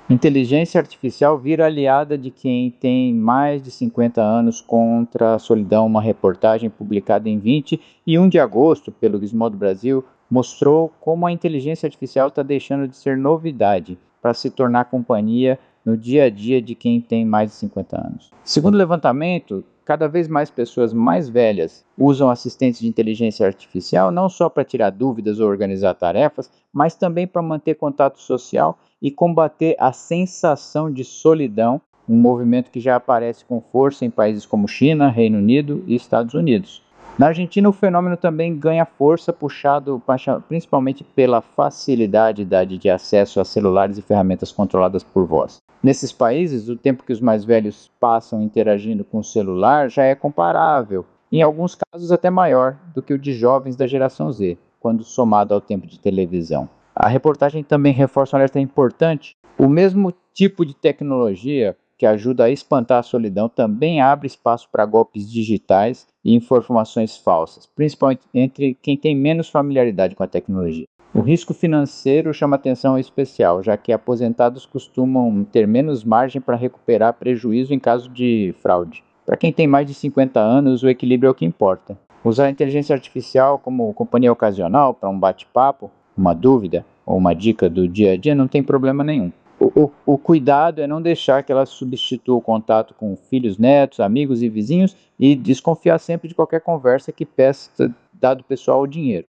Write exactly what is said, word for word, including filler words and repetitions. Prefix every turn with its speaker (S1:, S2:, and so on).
S1: Inteligência artificial vira aliada de quem tem mais de cinquenta anos contra a solidão. Uma reportagem publicada em vinte e um de agosto pelo Gizmodo Brasil mostrou como a inteligência artificial está deixando de ser novidade para se tornar companhia no dia a dia de quem tem mais de cinquenta anos. Segundo o levantamento, cada vez mais pessoas mais velhas usam assistentes de inteligência artificial não só para tirar dúvidas ou organizar tarefas, mas também para manter contato social e combater a sensação de solidão, um movimento que já aparece com força em países como China, Reino Unido e Estados Unidos. Na Argentina, o fenômeno também ganha força, puxado principalmente pela facilidade de acesso a celulares e ferramentas controladas por voz. Nesses países, o tempo que os mais velhos passam interagindo com o celular já é comparável, em alguns casos até maior, do que o de jovens da geração Z, quando somado ao tempo de televisão. A reportagem também reforça um alerta importante: o mesmo tipo de tecnologia que ajuda a espantar a solidão também abre espaço para golpes digitais e informações falsas, principalmente entre quem tem menos familiaridade com a tecnologia. O risco financeiro chama atenção especial, já que aposentados costumam ter menos margem para recuperar prejuízo em caso de fraude. Para quem tem mais de cinquenta anos, o equilíbrio é o que importa. Usar a inteligência artificial como companhia ocasional para um bate-papo, uma dúvida ou uma dica do dia a dia não tem problema nenhum. O, o, o cuidado é não deixar que ela substitua o contato com filhos, netos, amigos e vizinhos, e desconfiar sempre de qualquer conversa que peça dado pessoal ou dinheiro.